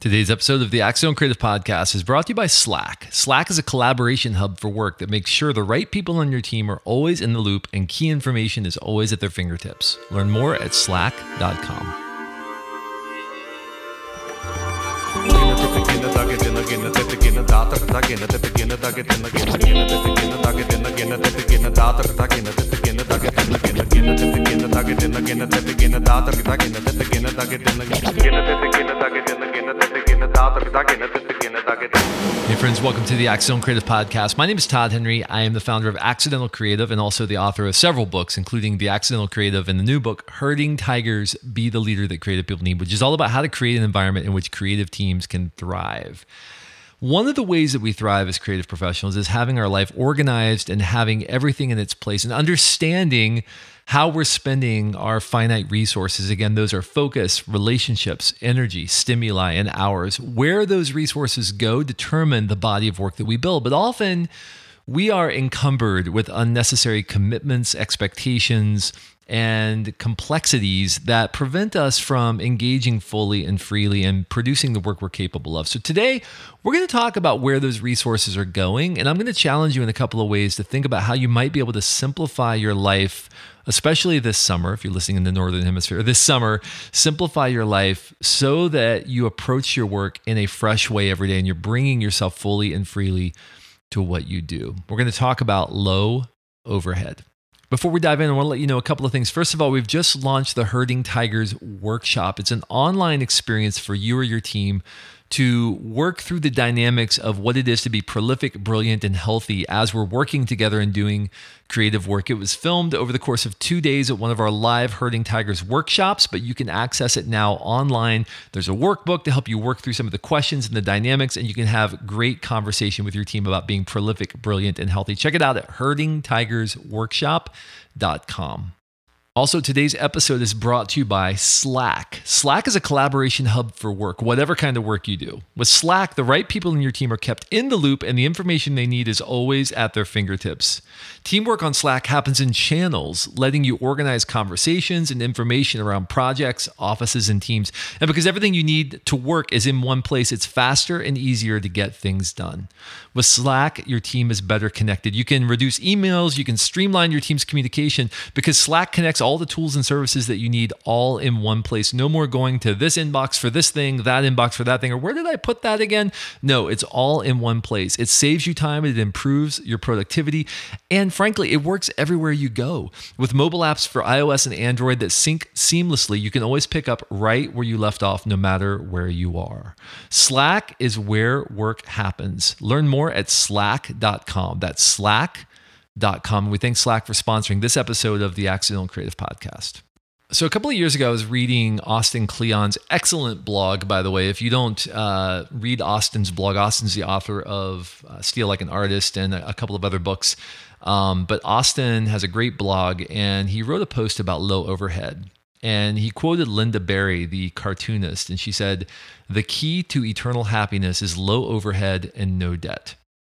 Today's episode of the Accidental Creative Podcast is brought to you by Slack. Slack is a collaboration hub for work that makes sure the right people on your team are always in the loop and key information is always at their fingertips. Learn more at slack.com. Hey friends, welcome to the Accidental Creative Podcast. My name is Todd Henry. I am the founder of Accidental Creative and also the author of several books, including The Accidental Creative and the new book, Herding Tigers, Be the Leader That Creative People Need, which is all about how to create an environment in which creative teams can thrive. One of the ways that we thrive as creative professionals is having our life organized and having everything in its place and understanding how we're spending our finite resources. Again, those are focus, relationships, energy, stimuli, and hours. Where those resources go determine the body of work that we build. But often we are encumbered with unnecessary commitments, expectations, and complexities that prevent us from engaging fully and freely and producing the work we're capable of. So today, we're going to talk about where those resources are going, and I'm going to challenge you in a couple of ways to think about how you might be able to simplify your life, especially this summer, if you're listening in the Northern Hemisphere, this summer, simplify your life so that you approach your work in a fresh way every day and you're bringing yourself fully and freely to what you do. We're going to talk about low overhead. Before we dive in, I want to let you know a couple of things. First of all, we've just launched the Herding Tigers workshop. It's an online experience for you or your team to work through the dynamics of what it is to be prolific, brilliant, and healthy as we're working together and doing creative work. It was filmed over the course of 2 days at one of our live Herding Tigers workshops, but you can access it now online. There's a workbook to help you work through some of the questions and the dynamics, and you can have great conversation with your team about being prolific, brilliant, and healthy. Check it out at herdingtigersworkshop.com. Also, today's episode is brought to you by Slack. Slack is a collaboration hub for work, whatever kind of work you do. With Slack, the right people in your team are kept in the loop and the information they need is always at their fingertips. Teamwork on Slack happens in channels, letting you organize conversations and information around projects, offices, and teams. And because everything you need to work is in one place, it's faster and easier to get things done. With Slack, your team is better connected. You can reduce emails, you can streamline your team's communication because Slack connects all the tools and services that you need all in one place. No more going to this inbox for this thing, that inbox for that thing, or where did I put that again? No, it's all in one place. It saves you time, it improves your productivity, and frankly, it works everywhere you go. With mobile apps for iOS and Android that sync seamlessly, you can always pick up right where you left off, no matter where you are. Slack is where work happens. Learn more at slack.com. That's slack.com. We thank Slack for sponsoring this episode of the Accidental Creative Podcast. So a couple of years ago, I was reading Austin Kleon's excellent blog, by the way. If you don't read Austin's blog, Austin's the author of Steal Like an Artist and a couple of other books. But Austin has a great blog, and he wrote a post about low overhead. And he quoted Lynda Barry, the cartoonist, and she said, "The key to eternal happiness is low overhead and no debt."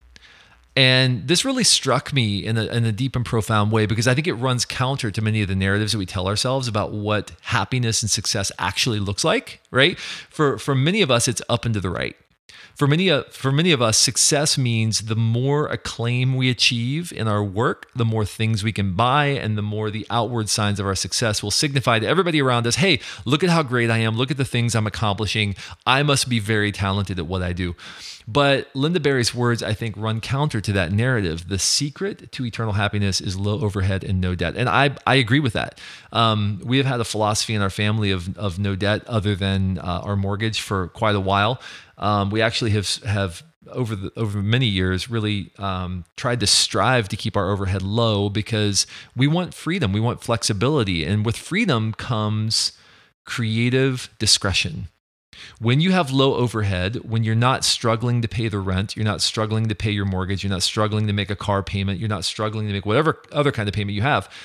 And this really struck me in a deep and profound way because I think it runs counter to many of the narratives that we tell ourselves about what happiness and success actually looks like, right? For many of us, it's up and to the right. For many of us, success means the more acclaim we achieve in our work, the more things we can buy, and the more the outward signs of our success will signify to everybody around us, hey, look at how great I am. Look at the things I'm accomplishing. I must be very talented at what I do. But Lynda Barry's words, I think, run counter to that narrative. The secret to eternal happiness is low overhead and no debt. And I agree with that. We have had a philosophy in our family of no debt other than our mortgage for quite a while. We actually have over many years really tried to strive to keep our overhead low because we want freedom, we want flexibility, and with freedom comes creative discretion. When you have low overhead, when you're not struggling to pay the rent, you're not struggling to pay your mortgage, you're not struggling to make a car payment, you're not struggling to make whatever other kind of payment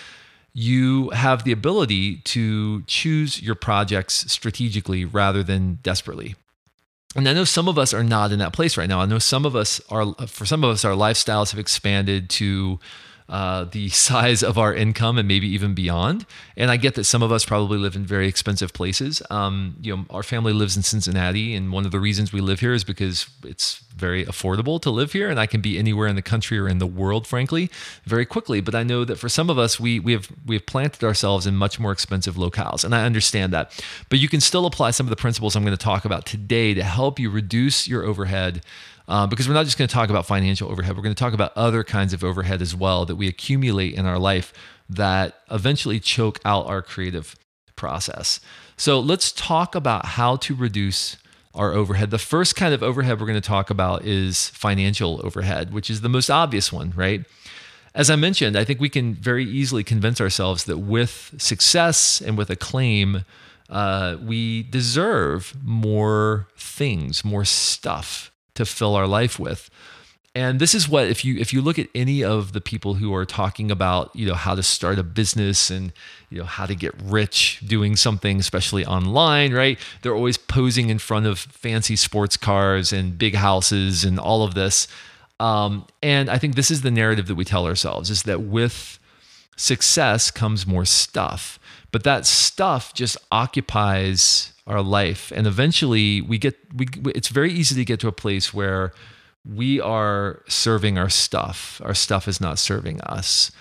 you have the ability to choose your projects strategically rather than desperately. And I know some of us are not in that place right now. I know for some of us, our lifestyles have expanded to the size of our income and maybe even beyond. And I get that some of us probably live in very expensive places. Our family lives in Cincinnati, and one of the reasons we live here is because it's very affordable to live here, and I can be anywhere in the country or in the world, frankly, very quickly. But I know that for some of us, we have planted ourselves in much more expensive locales, and I understand that. But you can still apply some of the principles I'm going to talk about today to help you reduce your overhead. Because we're not just going to talk about financial overhead, we're going to talk about other kinds of overhead as well that we accumulate in our life that eventually choke out our creative process. So let's talk about how to reduce our overhead. The first kind of overhead we're going to talk about is financial overhead, which is the most obvious one, right? As I mentioned, I think we can very easily convince ourselves that with success and with acclaim, we deserve more things, more stuff to fill our life with. And this is what, if you look at any of the people who are talking about, how to start a business and, how to get rich doing something, especially online, right? They're always posing in front of fancy sports cars and big houses and all of this. And I think this is the narrative that we tell ourselves, is that with success comes more stuff, but that stuff just occupies our life. And eventually it's very easy to get to a place where we are serving our stuff. Our stuff is not serving us.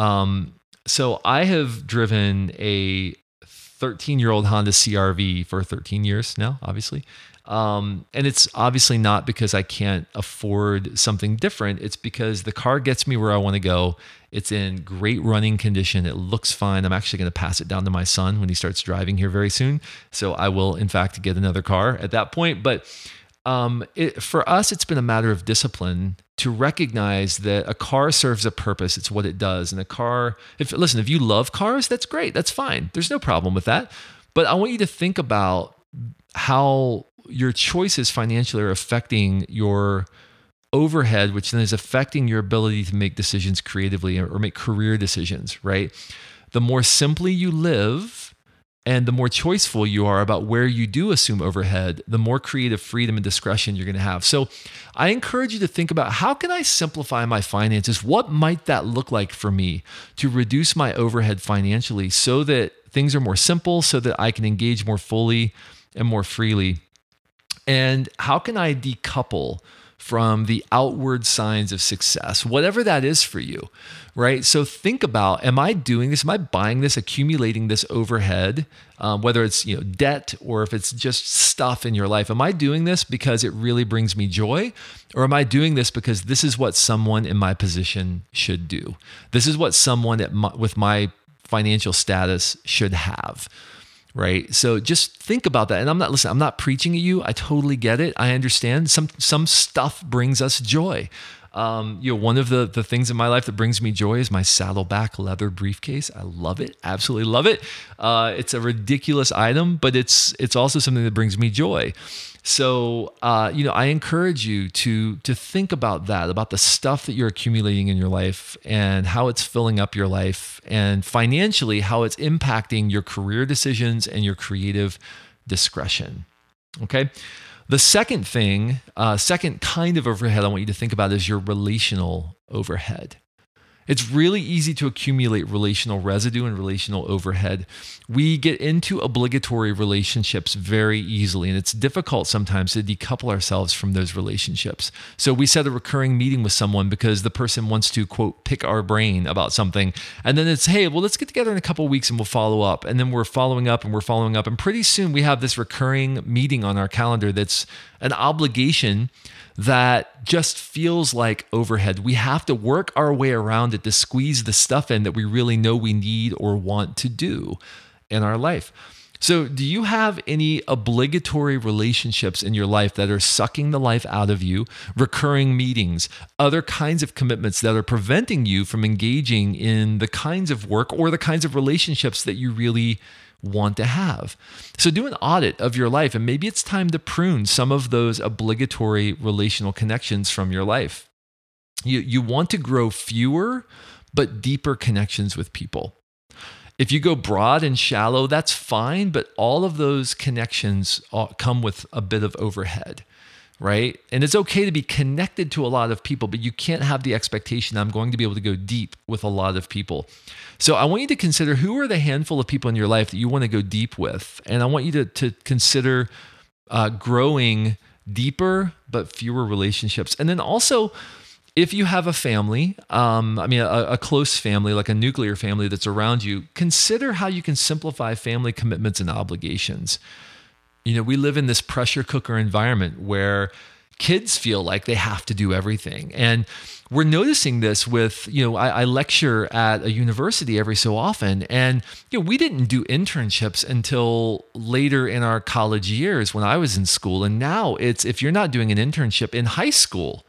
So I have driven a 13-year-old Honda CR-V for 13 years now, obviously. And it's obviously not because I can't afford something different. It's because the car gets me where I want to go. It's in great running condition. It looks fine. I'm actually going to pass it down to my son when he starts driving here very soon. So I will, in fact, get another car at that point. But for us, it's been a matter of discipline to recognize that a car serves a purpose. It's what it does. And a car, if you love cars, that's great. That's fine. There's no problem with that. But I want you to think about how your choices financially are affecting your overhead, which then is affecting your ability to make decisions creatively or make career decisions, right? The more simply you live and the more choiceful you are about where you do assume overhead, the more creative freedom and discretion you're going to have. So I encourage you to think about, how can I simplify my finances? What might that look like for me to reduce my overhead financially so that things are more simple, so that I can engage more fully and more freely? And how can I decouple from the outward signs of success, whatever that is for you, right? So think about, am I doing this? Am I buying this, accumulating this overhead, whether it's debt or if it's just stuff in your life? Am I doing this because it really brings me joy? Or am I doing this because this is what someone in my position should do? This is what someone with my financial status should have. Right. So just think about that. And I'm not preaching at you. I totally get it. I understand some stuff brings us joy. One of the things in my life that brings me joy is my Saddleback leather briefcase. I love it. Absolutely love it. It's a ridiculous item, but it's also something that brings me joy. So, I encourage you to think about that, about the stuff that you're accumulating in your life and how it's filling up your life, and financially, how it's impacting your career decisions and your creative discretion. Okay. The second kind of overhead I want you to think about is your relational overhead. It's really easy to accumulate relational residue and relational overhead. We get into obligatory relationships very easily, and it's difficult sometimes to decouple ourselves from those relationships. So we set a recurring meeting with someone because the person wants to, quote, pick our brain about something. And then it's, hey, well, let's get together in a couple of weeks and we'll follow up. And then we're following up. And pretty soon we have this recurring meeting on our calendar that's an obligation that just feels like overhead. We have to work our way around it to squeeze the stuff in that we really know we need or want to do in our life. So do you have any obligatory relationships in your life that are sucking the life out of you, recurring meetings, other kinds of commitments that are preventing you from engaging in the kinds of work or the kinds of relationships that you really want to have? So do an audit of your life, and maybe it's time to prune some of those obligatory relational connections from your life. You want to grow fewer but deeper connections with people. If you go broad and shallow, that's fine, but all of those connections come with a bit of overhead, right? And it's okay to be connected to a lot of people, but you can't have the expectation I'm going to be able to go deep with a lot of people. So I want you to consider who are the handful of people in your life that you want to go deep with. And I want you to consider growing deeper but fewer relationships. And then also, if you have a family, a close family, like a nuclear family that's around you, consider how you can simplify family commitments and obligations. We live in this pressure cooker environment where kids feel like they have to do everything. And we're noticing this with, I lecture at a university every so often, and we didn't do internships until later in our college years when I was in school. And now it's, if you're not doing an internship in high school,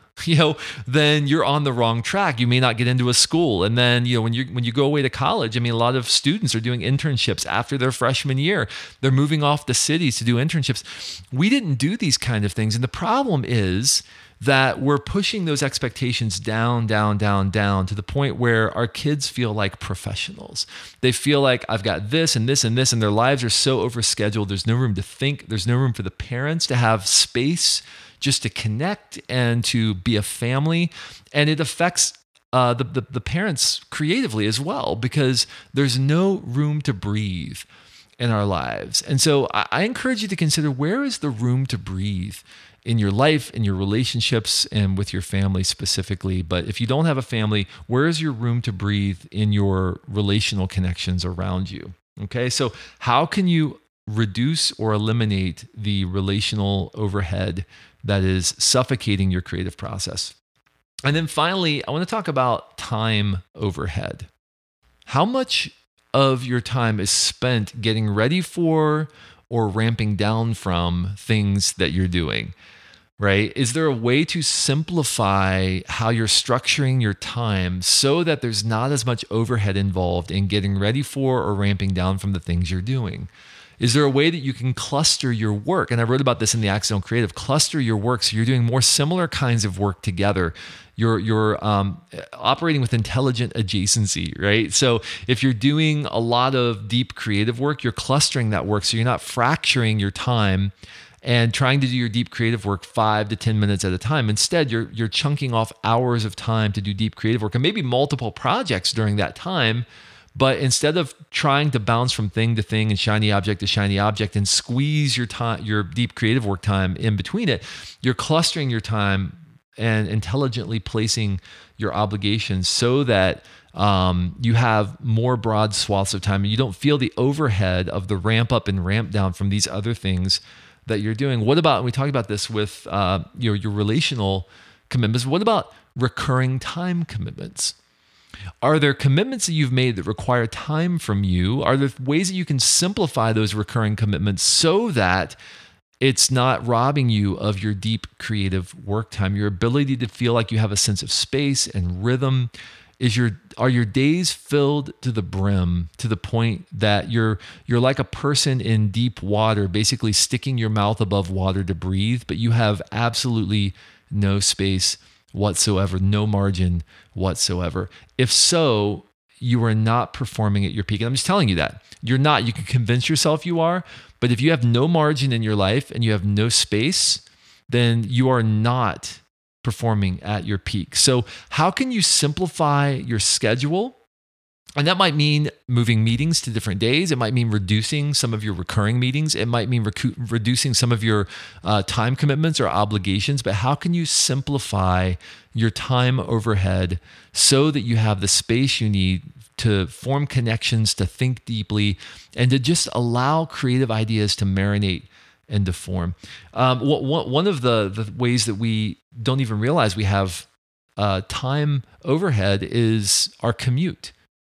then you're on the wrong track. You may not get into a school. And then, when you go away to college, a lot of students are doing internships after their freshman year. They're moving off the cities to do internships. We didn't do these kind of things. And the problem is that we're pushing those expectations down to the point where our kids feel like professionals. They feel like I've got this and this and this, and their lives are so overscheduled. There's no room to think. There's no room for the parents to have space just to connect and to be a family. And it affects the parents creatively as well, because there's no room to breathe in our lives. And so I encourage you to consider, where is the room to breathe in your life, in your relationships, and with your family specifically. But if you don't have a family, where is your room to breathe in your relational connections around you? Okay, so how can you reduce or eliminate the relational overhead that is suffocating your creative process? And then finally, I want to talk about time overhead. How much of your time is spent getting ready for or ramping down from things that you're doing, right? Is there a way to simplify how you're structuring your time so that there's not as much overhead involved in getting ready for or ramping down from the things you're doing? Is there a way that you can cluster your work? And I wrote about this in the Accidental Creative. Cluster your work so you're doing more similar kinds of work together. You're operating with intelligent adjacency, right? So if you're doing a lot of deep creative work, you're clustering that work so you're not fracturing your time and trying to do your deep creative work 5 to 10 minutes at a time. Instead, you're chunking off hours of time to do deep creative work, and maybe multiple projects during that time. But instead of trying to bounce from thing to thing and shiny object to shiny object and squeeze your time, your deep creative work time in between it, you're clustering your time and intelligently placing your obligations so that you have more broad swaths of time and you don't feel the overhead of the ramp up and ramp down from these other things that you're doing. What about, and we talked about this with your relational commitments, what about recurring time commitments? Are there commitments that you've made that require time from you? Are there ways that you can simplify those recurring commitments so that it's not robbing you of your deep creative work time, your ability to feel like you have a sense of space and rhythm? Are your days filled to the brim, to the point that you're like a person in deep water, basically sticking your mouth above water to breathe, but you have absolutely no space whatsoever, no margin whatsoever? If so, you are not performing at your peak. And I'm just telling you that. You're not. You can convince yourself you are, but if you have no margin in your life and you have no space, then you are not performing at your peak. So how can you simplify your schedule? And that might mean moving meetings to different days. It might mean reducing some of your recurring meetings. It might mean reducing some of your time commitments or obligations. But how can you simplify your time overhead so that you have the space you need to form connections, to think deeply, and to just allow creative ideas to marinate and to form? One of the ways that we don't even realize we have time overhead is our commute.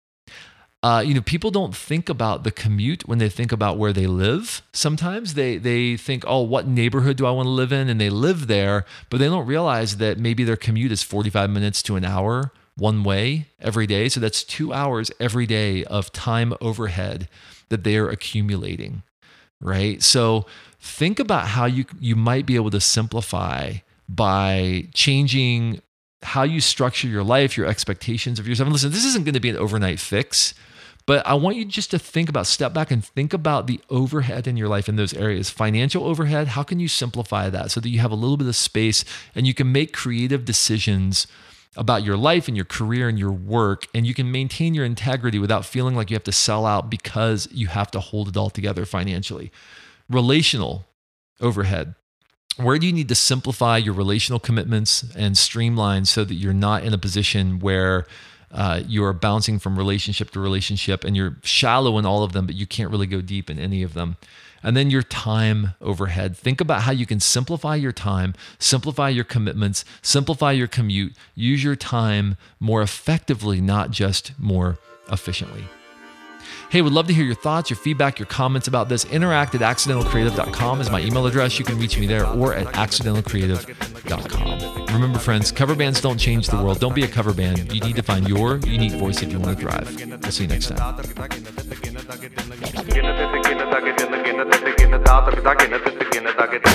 People don't think about the commute when they think about where they live. Sometimes they think, oh, what neighborhood do I want to live in? And they live there, but they don't realize that maybe their commute is 45 minutes to an hour one way every day. So that's 2 hours every day of time overhead that they are accumulating, right? So think about how you might be able to simplify by changing how you structure your life, your expectations of yourself. And listen, this isn't going to be an overnight fix, But I want you just to step back and think about the overhead in your life in those areas. Financial overhead, how can you simplify that so that you have a little bit of space and you can make creative decisions about your life and your career and your work, and you can maintain your integrity without feeling like you have to sell out because you have to hold it all together financially. Relational overhead. Where do you need to simplify your relational commitments and streamline so that you're not in a position where you're bouncing from relationship to relationship and you're shallow in all of them, but you can't really go deep in any of them? And then your time overhead. Think about how you can simplify your time, simplify your commitments, simplify your commute, use your time more effectively, not just more efficiently. Hey, would love to hear your thoughts, your feedback, your comments about this. Interact@accidentalcreative.com is my email address. You can reach me there, or at accidentalcreative.com. Remember, friends, cover bands don't change the world. Don't be a cover band. You need to find your unique voice if you want to thrive. We'll see you next time.